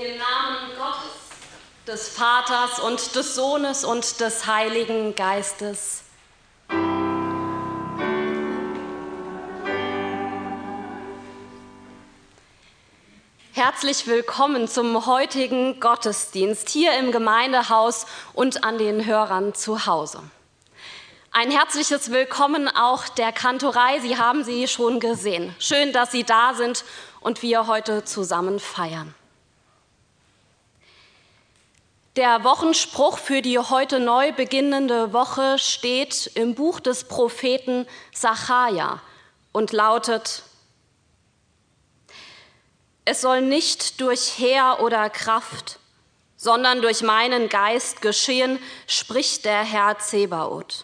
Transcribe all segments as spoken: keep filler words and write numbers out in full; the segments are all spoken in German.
Im Namen Gottes, des Vaters und des Sohnes und des Heiligen Geistes. Herzlich willkommen zum heutigen Gottesdienst hier im Gemeindehaus und an den Hörern zu Hause. Ein herzliches Willkommen auch der Kantorei, Sie haben sie schon gesehen. Schön, dass Sie da sind und wir heute zusammen feiern. Der Wochenspruch für die heute neu beginnende Woche steht im Buch des Propheten Sacharja und lautet: Es soll nicht durch Heer oder Kraft, sondern durch meinen Geist geschehen, spricht der Herr Zebaoth.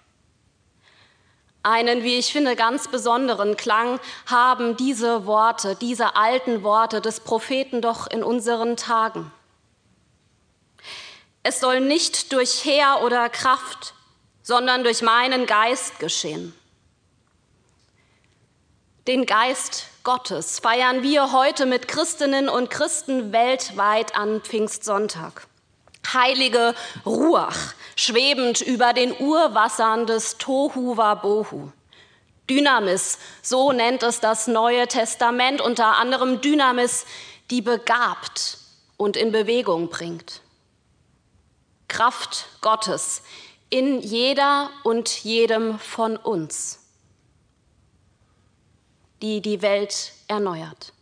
Einen, wie ich finde, ganz besonderen Klang haben diese Worte, diese alten Worte des Propheten doch in unseren Tagen. Es soll nicht durch Heer oder Kraft, sondern durch meinen Geist geschehen. Den Geist Gottes feiern wir heute mit Christinnen und Christen weltweit an Pfingstsonntag. Heilige Ruach, schwebend über den Urwassern des Tohu Wabohu. Dynamis, so nennt es das Neue Testament, unter anderem Dynamis, die begabt und in Bewegung bringt. Kraft Gottes in jeder und jedem von uns, die die Welt erneuert.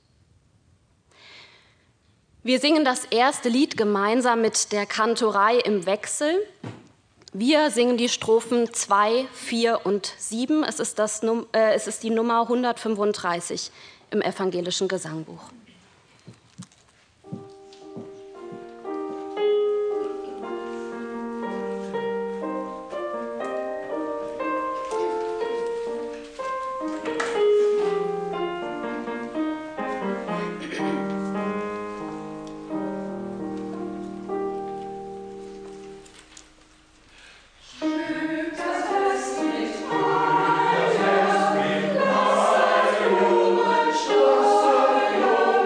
Wir singen das erste Lied gemeinsam mit der Kantorei im Wechsel. Wir singen die Strophen zwei, vier und sieben. Es ist, das, äh, es ist die Nummer hundertfünfunddreißig im evangelischen Gesangbuch. Oh,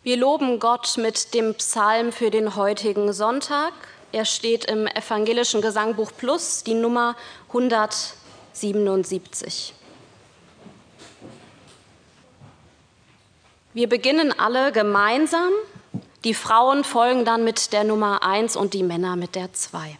Wir loben Gott mit dem Psalm für den heutigen Sonntag. Er steht im Evangelischen Gesangbuch Plus, die Nummer hundertsiebenundsiebzig. Wir beginnen alle gemeinsam. Die Frauen folgen dann mit der Nummer eins und die Männer mit der zwei.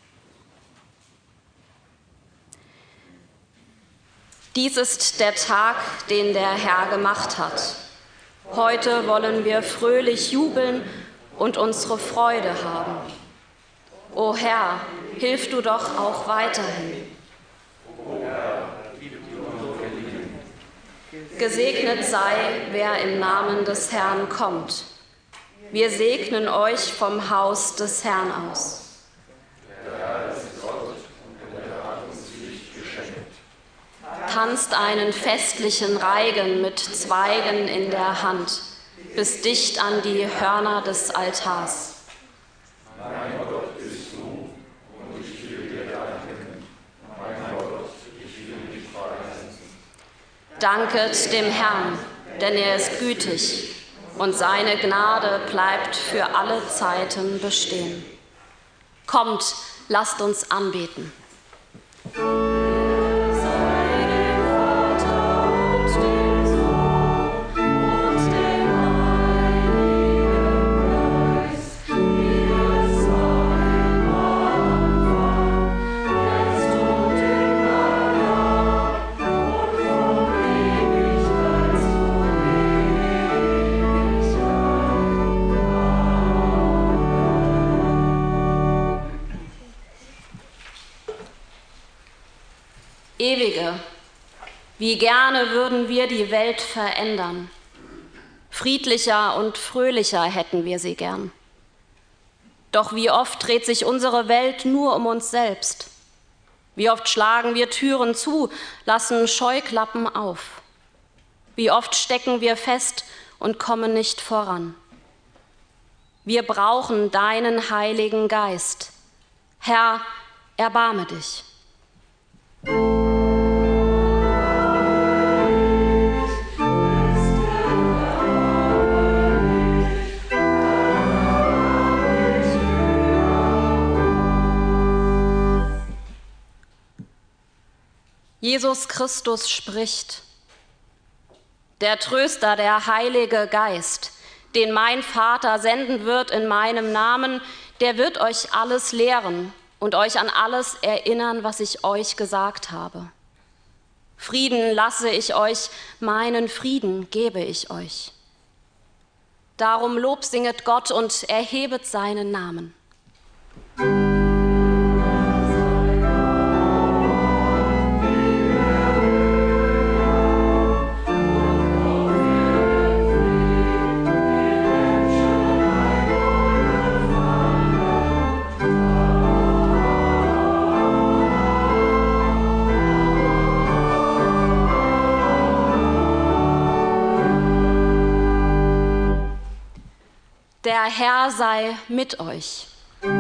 Dies ist der Tag, den der Herr gemacht hat. Heute wollen wir fröhlich jubeln und unsere Freude haben. O Herr, hilf du doch auch weiterhin. Gesegnet sei, wer im Namen des Herrn kommt. Wir segnen euch vom Haus des Herrn aus. Tanzt einen festlichen Reigen mit Zweigen in der Hand, bis dicht an die Hörner des Altars. Mein Gott bist du, und ich will dir danken. Mein Gott, ich will dich preisen. Danket dem Herrn, denn er ist gütig, und seine Gnade bleibt für alle Zeiten bestehen. Kommt, lasst uns anbeten. Ewige, wie gerne würden wir die Welt verändern. Friedlicher und fröhlicher hätten wir sie gern. Doch wie oft dreht sich unsere Welt nur um uns selbst. Wie oft schlagen wir Türen zu, lassen Scheuklappen auf. Wie oft stecken wir fest und kommen nicht voran. Wir brauchen deinen Heiligen Geist. Herr, erbarme dich. Jesus Christus spricht: Der Tröster, der Heilige Geist, den mein Vater senden wird in meinem Namen, der wird euch alles lehren und euch an alles erinnern, was ich euch gesagt habe. Frieden lasse ich euch, meinen Frieden gebe ich euch. Darum lobsinget Gott und erhebet seinen Namen. Der Herr sei mit euch.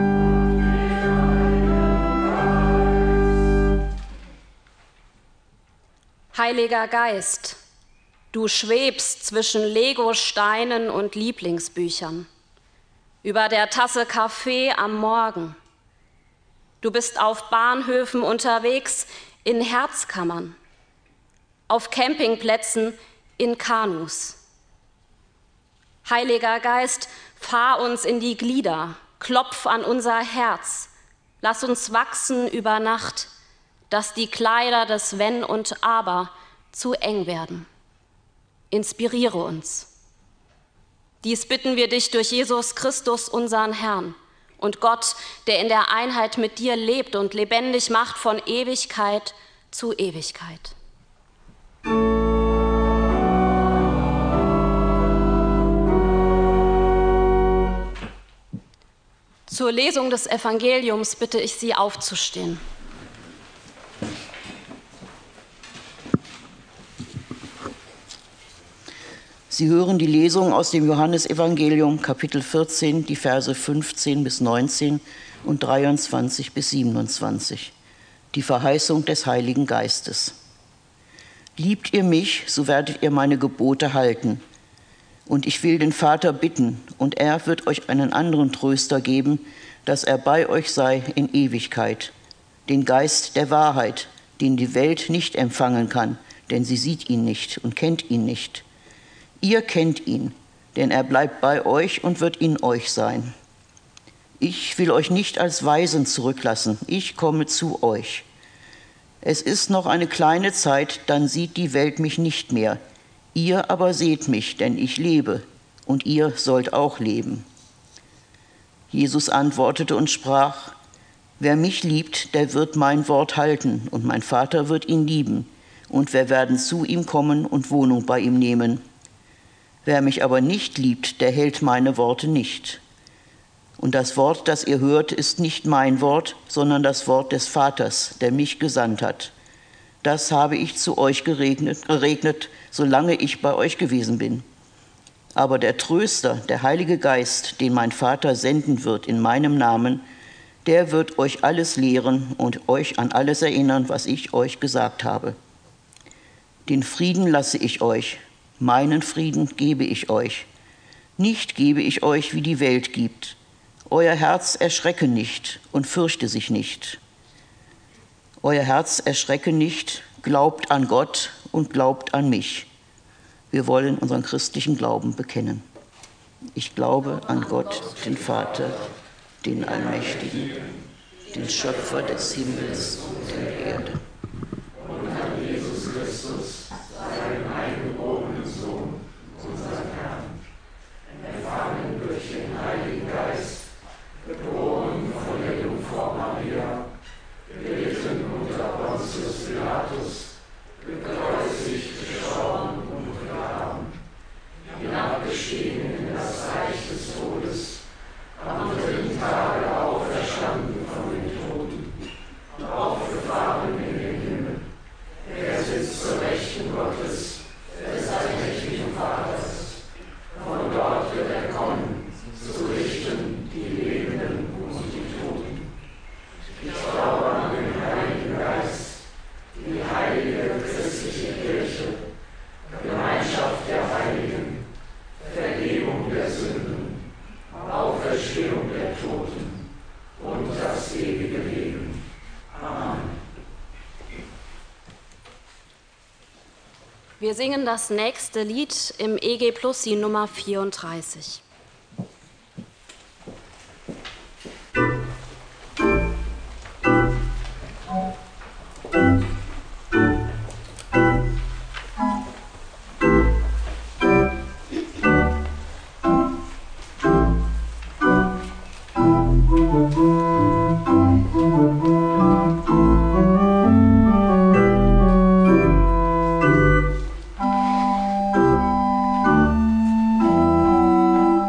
Heiliger Geist, du schwebst zwischen Legosteinen und Lieblingsbüchern, über der Tasse Kaffee am Morgen. Du bist auf Bahnhöfen unterwegs, in Herzkammern, auf Campingplätzen, in Kanus. Heiliger Geist, fahr uns in die Glieder, klopf an unser Herz, lass uns wachsen über Nacht, dass die Kleider des Wenn und Aber zu eng werden. Inspiriere uns. Dies bitten wir dich durch Jesus Christus, unseren Herrn, und Gott, der in der Einheit mit dir lebt und lebendig macht von Ewigkeit zu Ewigkeit. Zur Lesung des Evangeliums bitte ich Sie aufzustehen. Sie hören die Lesung aus dem Johannesevangelium, Kapitel vierzehn, die Verse fünfzehn bis neunzehn und dreiundzwanzig bis siebenundzwanzig. Die Verheißung des Heiligen Geistes. Liebt ihr mich, so werdet ihr meine Gebote halten. Und ich will den Vater bitten, und er wird euch einen anderen Tröster geben, dass er bei euch sei in Ewigkeit, den Geist der Wahrheit, den die Welt nicht empfangen kann, denn sie sieht ihn nicht und kennt ihn nicht. Ihr kennt ihn, denn er bleibt bei euch und wird in euch sein. Ich will euch nicht als Waisen zurücklassen, ich komme zu euch. Es ist noch eine kleine Zeit, dann sieht die Welt mich nicht mehr. Ihr aber seht mich, denn ich lebe, und ihr sollt auch leben. Jesus antwortete und sprach: Wer mich liebt, der wird mein Wort halten, und mein Vater wird ihn lieben, und wir werden zu ihm kommen und Wohnung bei ihm nehmen. Wer mich aber nicht liebt, der hält meine Worte nicht. Und das Wort, das ihr hört, ist nicht mein Wort, sondern das Wort des Vaters, der mich gesandt hat. Das habe ich zu euch geregnet, geregnet, solange ich bei euch gewesen bin. Aber der Tröster, der Heilige Geist, den mein Vater senden wird in meinem Namen, der wird euch alles lehren und euch an alles erinnern, was ich euch gesagt habe. Den Frieden lasse ich euch, meinen Frieden gebe ich euch. Nicht gebe ich euch, wie die Welt gibt. Euer Herz erschrecke nicht und fürchte sich nicht. Euer Herz erschrecke nicht, glaubt an Gott und glaubt an mich. Wir wollen unseren christlichen Glauben bekennen. Ich glaube an Gott, den Vater, den Allmächtigen, den Schöpfer des Himmels und der Erde. Und an Jesus Christus, seinen eingeborenen Sohn, unseren Herrn, empfangen durch den Heiligen Geist, geboren von der Jungfrau Maria, gelitten unter Pontius Pilatus, gekreuzigt, gestorben und begraben, hinabgestiegen in das Reich des Todes, am dritten Tage auferstanden von den Toten, aufgefahren in den Himmel. Er sitzt zur Rechten Gottes, des allmächtigen Vaters. Von dort wird er kommen, zu richten die Lebenden und die Toten. Ich glaube an den Heiligen Geist, die heilige christliche Kirche, Gemeinschaft der Heiligen, Vergebung der Sünden, Auferstehung der Toten und das ewige Leben. Amen. Wir singen das nächste Lied im E G Plus, die Nummer vierunddreißig. Amen.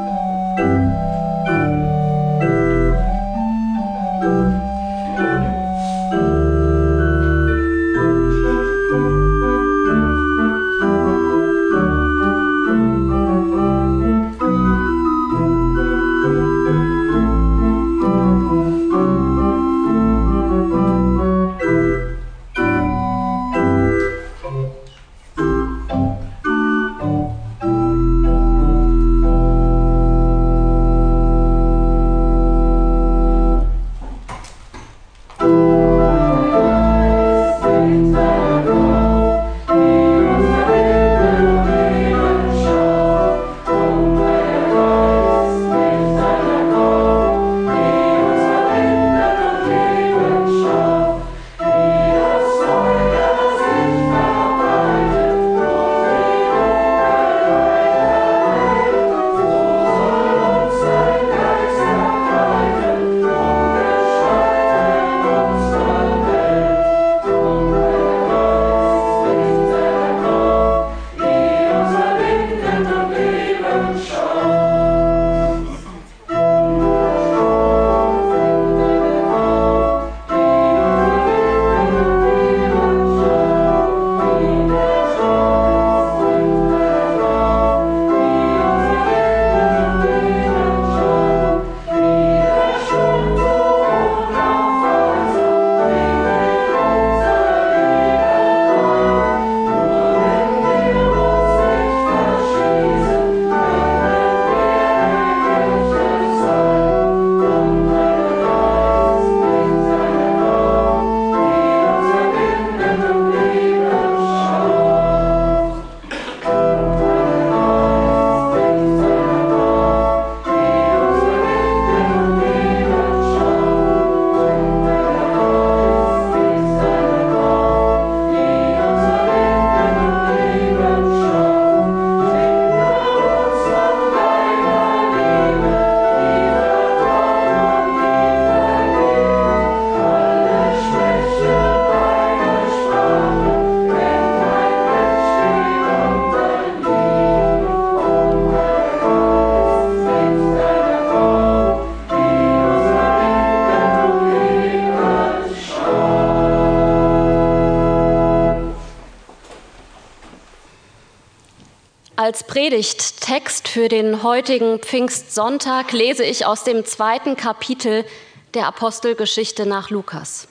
Als Predigttext für den heutigen Pfingstsonntag lese ich aus dem zweiten Kapitel der Apostelgeschichte nach Lukas.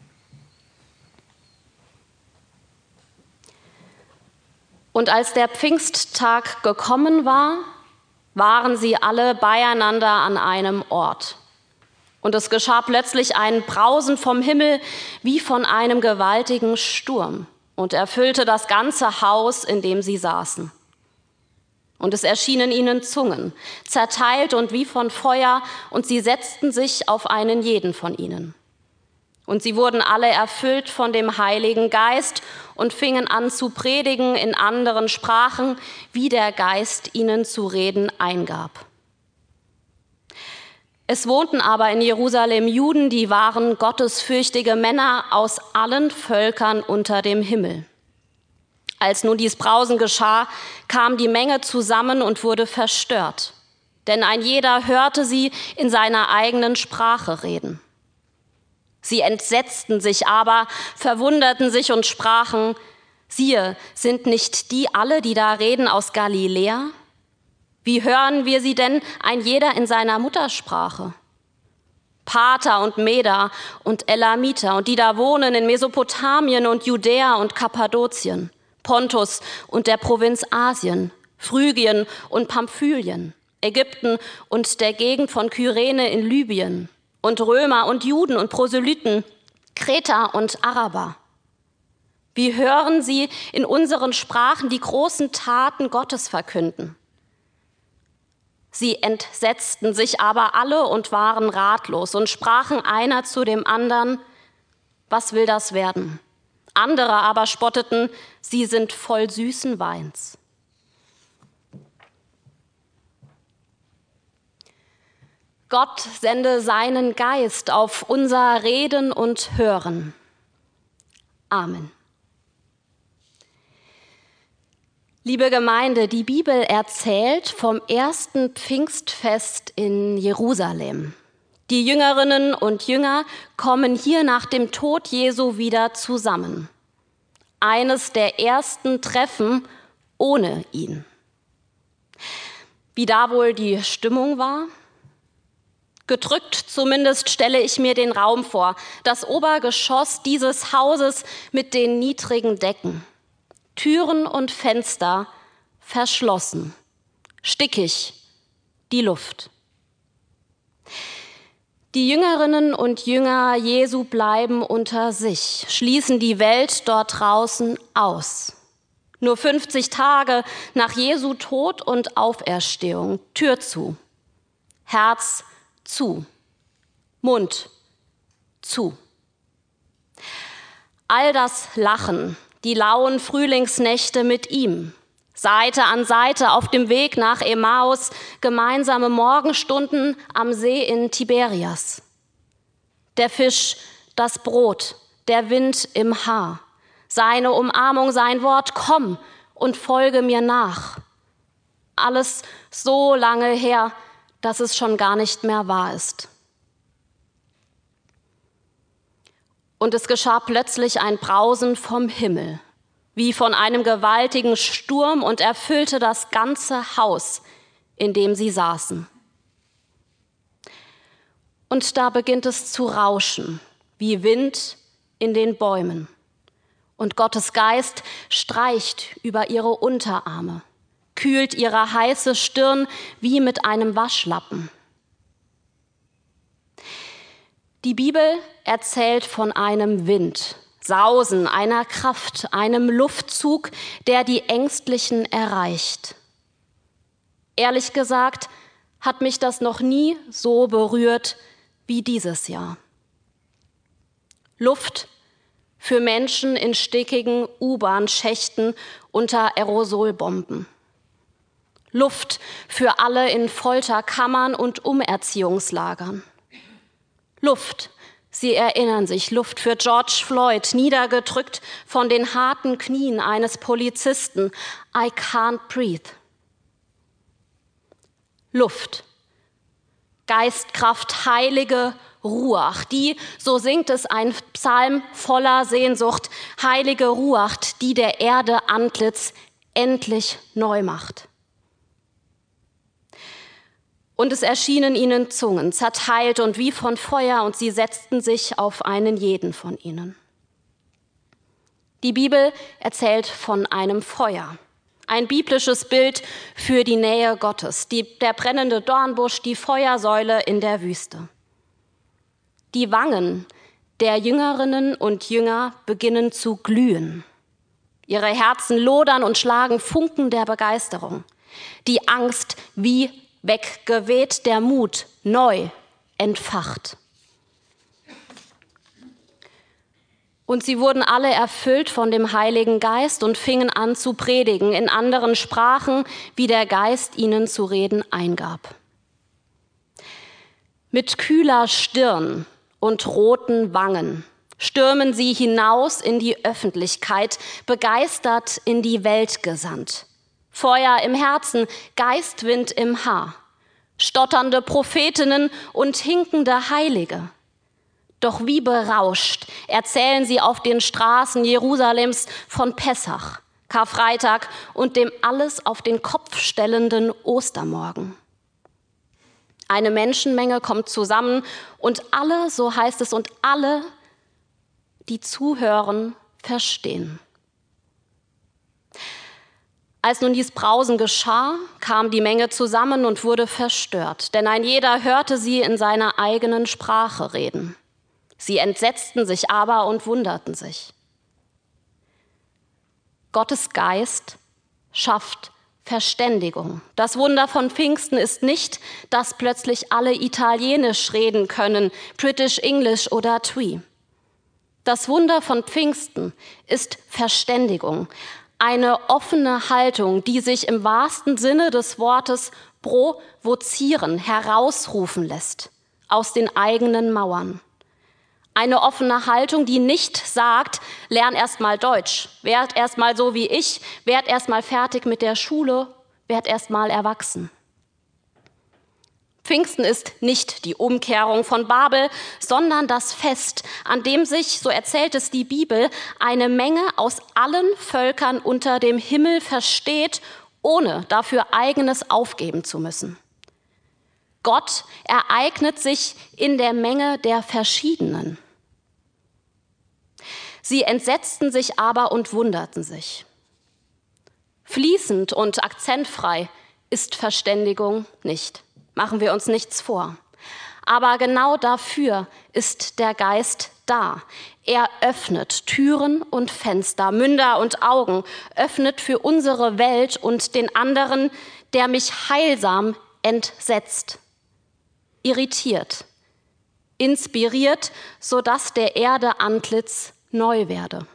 Und als der Pfingsttag gekommen war, waren sie alle beieinander an einem Ort. Und es geschah plötzlich ein Brausen vom Himmel wie von einem gewaltigen Sturm und erfüllte das ganze Haus, in dem sie saßen. Und es erschienen ihnen Zungen, zerteilt und wie von Feuer, und sie setzten sich auf einen jeden von ihnen. Und sie wurden alle erfüllt von dem Heiligen Geist und fingen an zu predigen in anderen Sprachen, wie der Geist ihnen zu reden eingab. Es wohnten aber in Jerusalem Juden, die waren gottesfürchtige Männer aus allen Völkern unter dem Himmel. Als nun dies Brausen geschah, kam die Menge zusammen und wurde verstört, denn ein jeder hörte sie in seiner eigenen Sprache reden. Sie entsetzten sich aber, verwunderten sich und sprachen: Siehe, sind nicht die alle, die da reden, aus Galiläa? Wie hören wir sie denn, ein jeder in seiner Muttersprache? Parther und Meder und Elamiter und die da wohnen in Mesopotamien und Judäa und Kappadokien, Pontus und der Provinz Asien, Phrygien und Pamphylien, Ägypten und der Gegend von Kyrene in Libyen und Römer und Juden und Proselyten, Kreter und Araber. Wie hören sie in unseren Sprachen die großen Taten Gottes verkünden? Sie entsetzten sich aber alle und waren ratlos und sprachen einer zu dem anderen: Was will das werden? Andere aber spotteten: Sie sind voll süßen Weins. Gott sende seinen Geist auf unser Reden und Hören. Amen. Liebe Gemeinde, die Bibel erzählt vom ersten Pfingstfest in Jerusalem. Die Jüngerinnen und Jünger kommen hier nach dem Tod Jesu wieder zusammen. Eines der ersten Treffen ohne ihn. Wie da wohl die Stimmung war? Gedrückt zumindest stelle ich mir den Raum vor, das Obergeschoss dieses Hauses mit den niedrigen Decken. Türen und Fenster verschlossen, stickig die Luft. Die Jüngerinnen und Jünger Jesu bleiben unter sich, schließen die Welt dort draußen aus. Nur fünfzig Tage nach Jesu Tod und Auferstehung, Tür zu, Herz zu, Mund zu. All das Lachen, die lauen Frühlingsnächte mit ihm, Seite an Seite auf dem Weg nach Emmaus, gemeinsame Morgenstunden am See in Tiberias. Der Fisch, das Brot, der Wind im Haar, seine Umarmung, sein Wort: Komm und folge mir nach. Alles so lange her, dass es schon gar nicht mehr wahr ist. Und es geschah plötzlich ein Brausen vom Himmel, wie von einem gewaltigen Sturm, und erfüllte das ganze Haus, in dem sie saßen. Und da beginnt es zu rauschen, wie Wind in den Bäumen. Und Gottes Geist streicht über ihre Unterarme, kühlt ihre heiße Stirn wie mit einem Waschlappen. Die Bibel erzählt von einem Wind, Sausen, einer Kraft, einem Luftzug, der die Ängstlichen erreicht. Ehrlich gesagt hat mich das noch nie so berührt wie dieses Jahr. Luft für Menschen in stickigen U-Bahn-Schächten unter Aerosolbomben. Luft für alle in Folterkammern und Umerziehungslagern. Luft, sie erinnern sich, Luft für George Floyd, niedergedrückt von den harten Knien eines Polizisten. I can't breathe. Luft, Geistkraft, heilige Ruach, die, so singt es ein Psalm voller Sehnsucht, heilige Ruach, die der Erde Antlitz endlich neu macht. Und es erschienen ihnen Zungen, zerteilt und wie von Feuer, und sie setzten sich auf einen jeden von ihnen. Die Bibel erzählt von einem Feuer. Ein biblisches Bild für die Nähe Gottes, die, der brennende Dornbusch, die Feuersäule in der Wüste. Die Wangen der Jüngerinnen und Jünger beginnen zu glühen. Ihre Herzen lodern und schlagen Funken der Begeisterung. Die Angst wie weggeweht, der Mut neu entfacht. Und sie wurden alle erfüllt von dem Heiligen Geist und fingen an zu predigen in anderen Sprachen, wie der Geist ihnen zu reden eingab. Mit kühler Stirn und roten Wangen stürmen sie hinaus in die Öffentlichkeit, begeistert in die Welt gesandt. Feuer im Herzen, Geistwind im Haar, stotternde Prophetinnen und hinkende Heilige. Doch wie berauscht erzählen sie auf den Straßen Jerusalems von Pessach, Karfreitag und dem alles auf den Kopf stellenden Ostermorgen. Eine Menschenmenge kommt zusammen und alle, so heißt es, und alle, die zuhören, verstehen. Als nun dies Brausen geschah, kam die Menge zusammen und wurde verstört, denn ein jeder hörte sie in seiner eigenen Sprache reden. Sie entsetzten sich aber und wunderten sich. Gottes Geist schafft Verständigung. Das Wunder von Pfingsten ist nicht, dass plötzlich alle Italienisch reden können, British English oder Twi. Das Wunder von Pfingsten ist Verständigung. Eine offene Haltung, die sich im wahrsten Sinne des Wortes provozieren, herausrufen lässt aus den eigenen Mauern. Eine offene Haltung, die nicht sagt, lern erst mal Deutsch, werd erst mal so wie ich, werd erst mal fertig mit der Schule, werd erst mal erwachsen. Pfingsten ist nicht die Umkehrung von Babel, sondern das Fest, an dem sich, so erzählt es die Bibel, eine Menge aus allen Völkern unter dem Himmel versteht, ohne dafür Eigenes aufgeben zu müssen. Gott ereignet sich in der Menge der Verschiedenen. Sie entsetzten sich aber und wunderten sich. Fließend und akzentfrei ist Verständigung nicht. Machen wir uns nichts vor. Aber genau dafür ist der Geist da. Er öffnet Türen und Fenster, Münder und Augen, öffnet für unsere Welt und den anderen, der mich heilsam entsetzt, irritiert, inspiriert, sodass der Erde Antlitz neu werde.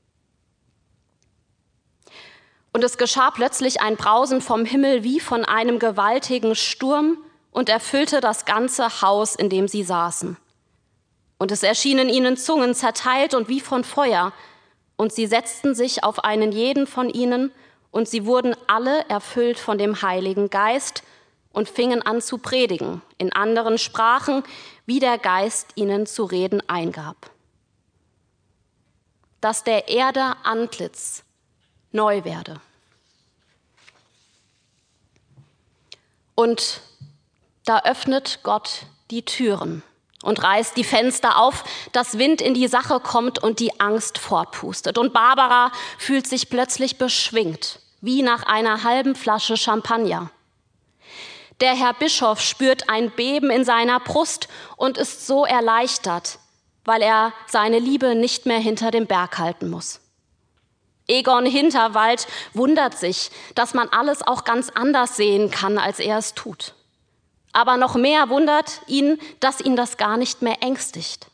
Und es geschah plötzlich ein Brausen vom Himmel wie von einem gewaltigen Sturm und erfüllte das ganze Haus, in dem sie saßen. Und es erschienen ihnen Zungen zerteilt und wie von Feuer, und sie setzten sich auf einen jeden von ihnen, und sie wurden alle erfüllt von dem Heiligen Geist und fingen an zu predigen in anderen Sprachen, wie der Geist ihnen zu reden eingab. Dass der Erde Antlitz neu werde. Und da öffnet Gott die Türen und reißt die Fenster auf, dass Wind in die Sache kommt und die Angst fortpustet. Und Barbara fühlt sich plötzlich beschwingt, wie nach einer halben Flasche Champagner. Der Herr Bischof spürt ein Beben in seiner Brust und ist so erleichtert, weil er seine Liebe nicht mehr hinter dem Berg halten muss. Egon Hinterwald wundert sich, dass man alles auch ganz anders sehen kann, als er es tut. Aber noch mehr wundert ihn, dass ihn das gar nicht mehr ängstigt.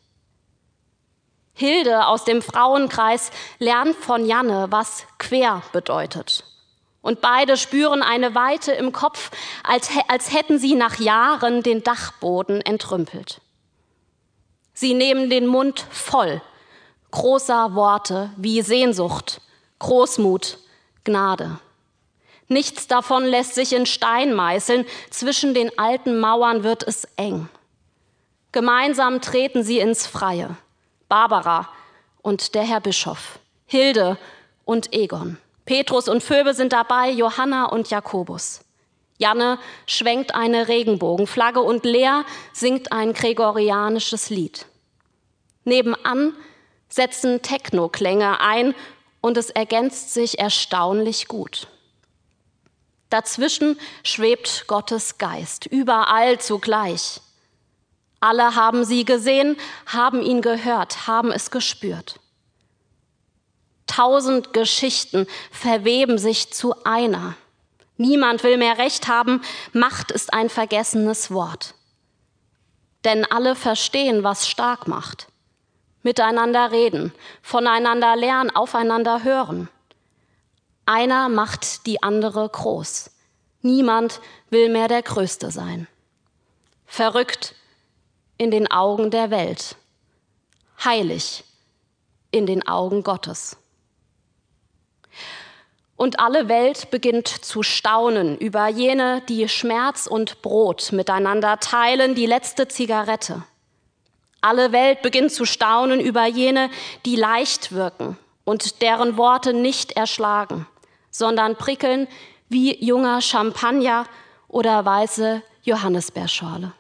Hilde aus dem Frauenkreis lernt von Janne, was quer bedeutet. Und beide spüren eine Weite im Kopf, als, als hätten sie nach Jahren den Dachboden entrümpelt. Sie nehmen den Mund voll großer Worte wie Sehnsucht, Großmut, Gnade. Nichts davon lässt sich in Stein meißeln, zwischen den alten Mauern wird es eng. Gemeinsam treten sie ins Freie, Barbara und der Herr Bischof, Hilde und Egon, Petrus und Phoebe sind dabei, Johanna und Jakobus. Janne schwenkt eine Regenbogenflagge und Lea singt ein gregorianisches Lied. Nebenan setzen Techno-Klänge ein und es ergänzt sich erstaunlich gut. Dazwischen schwebt Gottes Geist, überall zugleich. Alle haben sie gesehen, haben ihn gehört, haben es gespürt. Tausend Geschichten verweben sich zu einer. Niemand will mehr Recht haben, Macht ist ein vergessenes Wort. Denn alle verstehen, was stark macht. Miteinander reden, voneinander lernen, aufeinander hören. Einer macht die andere groß. Niemand will mehr der Größte sein. Verrückt in den Augen der Welt. Heilig in den Augen Gottes. Und alle Welt beginnt zu staunen über jene, die Schmerz und Brot miteinander teilen, die letzte Zigarette. Alle Welt beginnt zu staunen über jene, die leicht wirken und deren Worte nicht erschlagen, sondern prickeln wie junger Champagner oder weiße Johannisbeerschorle.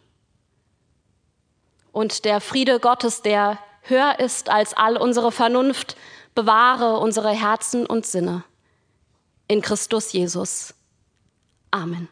Und der Friede Gottes, der höher ist als all unsere Vernunft, bewahre unsere Herzen und Sinne. In Christus Jesus. Amen.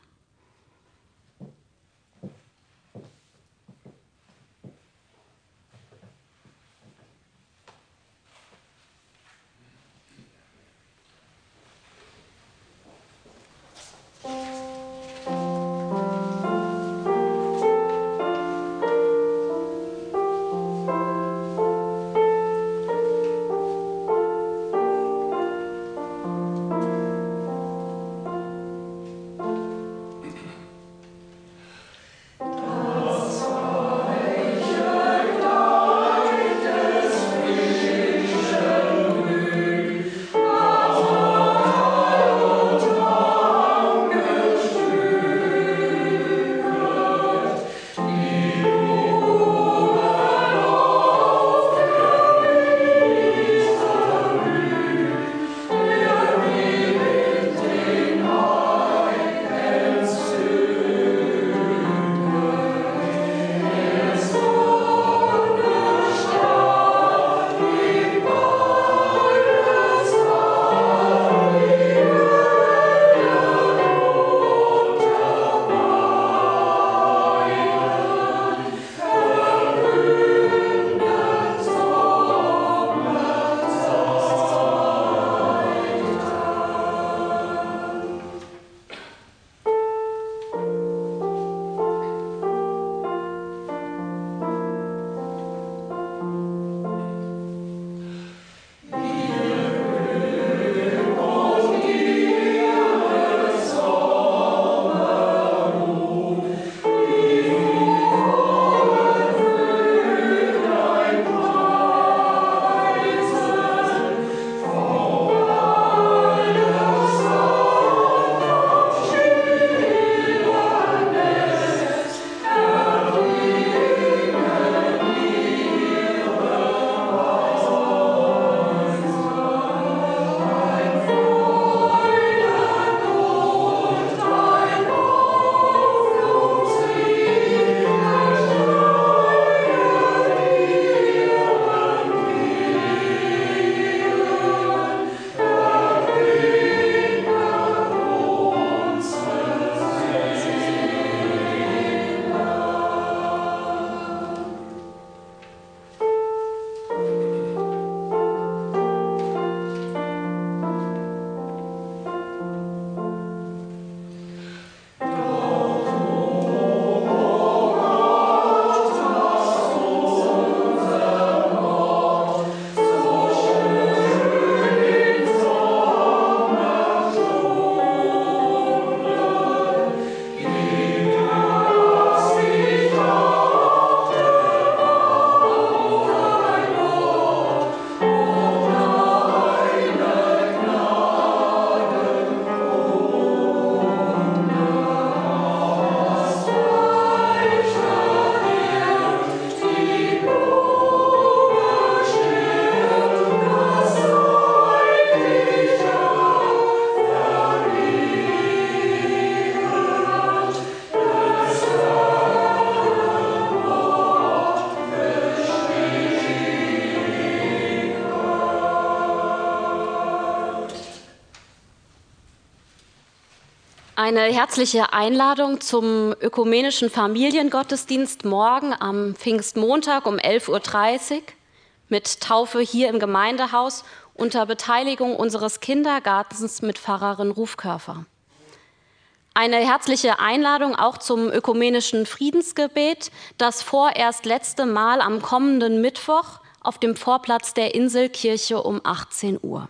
Eine herzliche Einladung zum ökumenischen Familiengottesdienst morgen am Pfingstmontag um elf Uhr dreißig mit Taufe hier im Gemeindehaus unter Beteiligung unseres Kindergartens mit Pfarrerin Rufkörfer. Eine herzliche Einladung auch zum ökumenischen Friedensgebet, das vorerst letzte Mal am kommenden Mittwoch auf dem Vorplatz der Inselkirche um achtzehn Uhr.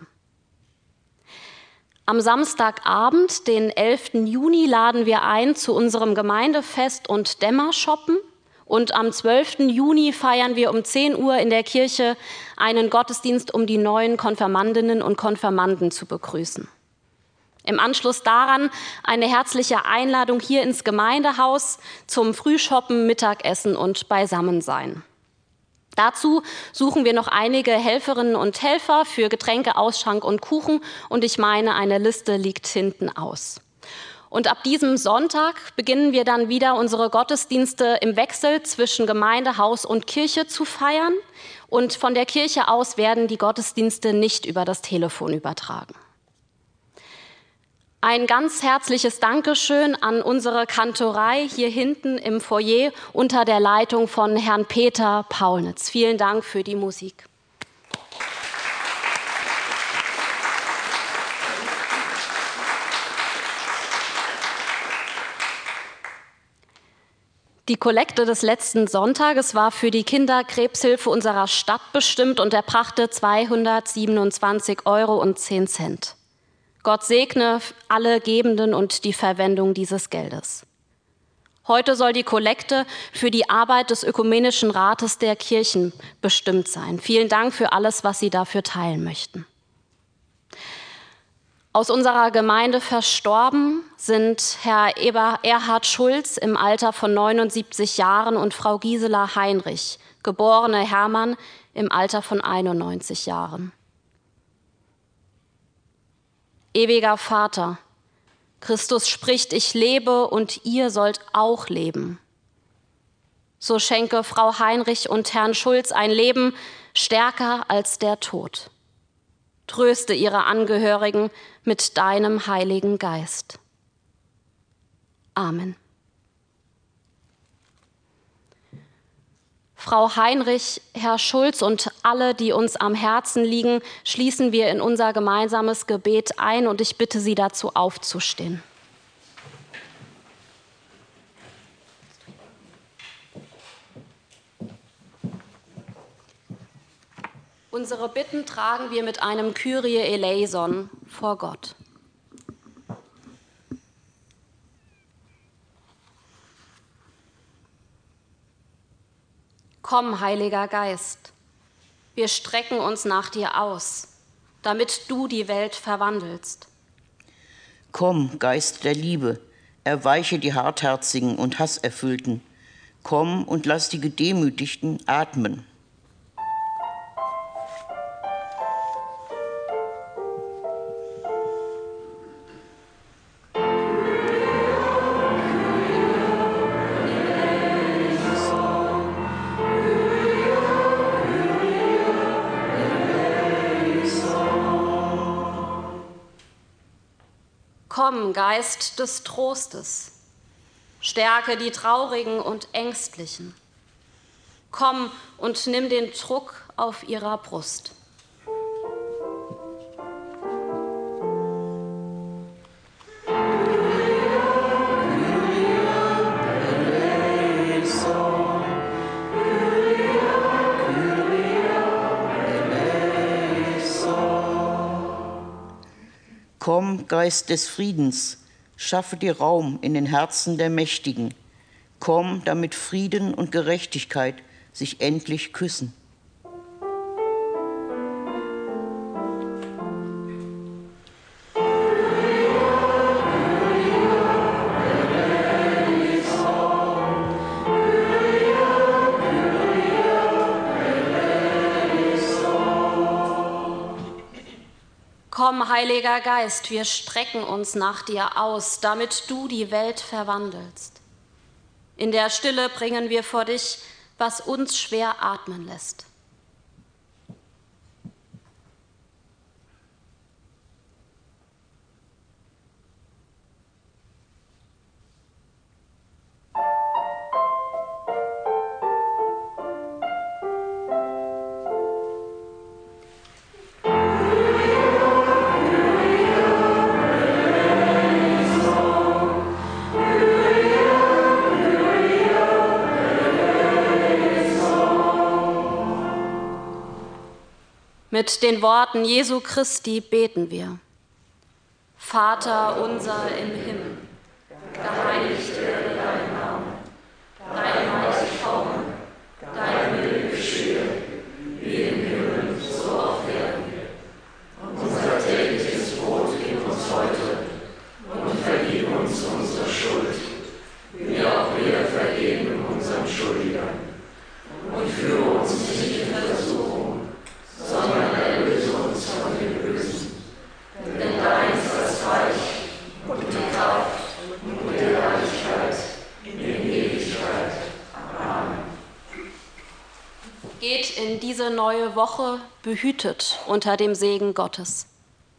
Am Samstagabend, den elften Juni, laden wir ein zu unserem Gemeindefest und Dämmershoppen. Und am zwölften Juni feiern wir um zehn Uhr in der Kirche einen Gottesdienst, um die neuen Konfirmandinnen und Konfirmanden zu begrüßen. Im Anschluss daran eine herzliche Einladung hier ins Gemeindehaus zum Frühshoppen, Mittagessen und Beisammensein. Dazu suchen wir noch einige Helferinnen und Helfer für Getränke, Ausschank und Kuchen und ich meine, eine Liste liegt hinten aus. Und ab diesem Sonntag beginnen wir dann wieder unsere Gottesdienste im Wechsel zwischen Gemeindehaus und Kirche zu feiern und von der Kirche aus werden die Gottesdienste nicht über das Telefon übertragen. Ein ganz herzliches Dankeschön an unsere Kantorei hier hinten im Foyer unter der Leitung von Herrn Peter Paulnitz. Vielen Dank für die Musik. Die Kollekte des letzten Sonntages war für die Kinderkrebshilfe unserer Stadt bestimmt und erbrachte zweihundertsiebenundzwanzig Euro und zehn Cent. Gott segne alle Gebenden und die Verwendung dieses Geldes. Heute soll die Kollekte für die Arbeit des Ökumenischen Rates der Kirchen bestimmt sein. Vielen Dank für alles, was Sie dafür teilen möchten. Aus unserer Gemeinde verstorben sind Herr Eber, Erhard Schulz im Alter von neunundsiebzig Jahren und Frau Gisela Heinrich, geborene Hermann, im Alter von einundneunzig Jahren. Ewiger Vater, Christus spricht, ich lebe und ihr sollt auch leben. So schenke Frau Heinrich und Herrn Schulz ein Leben stärker als der Tod. Tröste ihre Angehörigen mit deinem Heiligen Geist. Amen. Frau Heinrich, Herr Schulz und alle, die uns am Herzen liegen, schließen wir in unser gemeinsames Gebet ein und ich bitte Sie dazu aufzustehen. Unsere Bitten tragen wir mit einem Kyrie eleison vor Gott. Komm, Heiliger Geist, wir strecken uns nach dir aus, damit du die Welt verwandelst. Komm, Geist der Liebe, erweiche die Hartherzigen und Hasserfüllten. Komm und lass die Gedemütigten atmen. Komm, Geist des Trostes, stärke die Traurigen und Ängstlichen. Komm und nimm den Druck auf ihrer Brust. Komm, Geist des Friedens, schaffe dir Raum in den Herzen der Mächtigen. Komm, damit Frieden und Gerechtigkeit sich endlich küssen. Komm, Heiliger Geist, wir strecken uns nach dir aus, damit du die Welt verwandelst. In der Stille bringen wir vor dich, was uns schwer atmen lässt. Mit den Worten Jesu Christi beten wir. Vater unser im Himmel, geheiligt werde dein Name, dein Reich komme, dein Wille geschehe, wie im Himmel, so auf Erden. Unser tägliches Brot gib uns heute und vergib uns unsere Schuld, wie auch wir vergeben unseren Schuldigern. Und führe uns nicht in Versuchung, sondern erlöse uns von dem Bösen. Denn dein ist das Reich und die Kraft und die Herrlichkeit in Ewigkeit. Amen. Geht in diese neue Woche behütet unter dem Segen Gottes.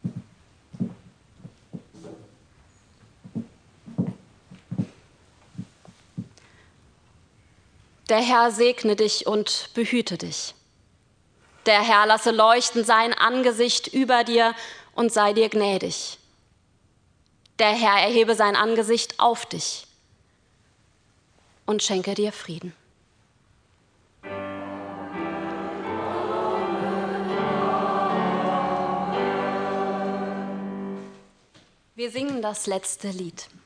Der Herr segne dich und behüte dich. Der Herr lasse leuchten sein Angesicht über dir und sei dir gnädig. Der Herr erhebe sein Angesicht auf dich und schenke dir Frieden. Wir singen das letzte Lied.